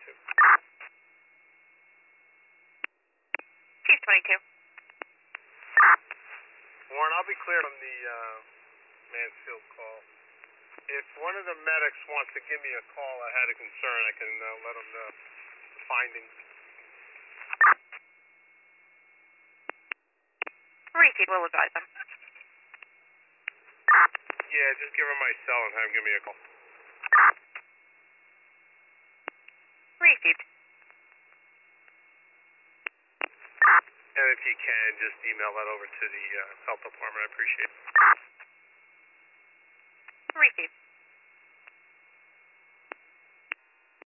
Chief 22. Warren, I'll be clear on the Mansfield call. If one of the medics wants to give me a call, I had a concern, I can let them know the findings. Repeat, we'll advise them. Yeah, just give him my cell and have him give me a call. Repeat. And if you can, just email that over to the health department. I appreciate it. Repeat.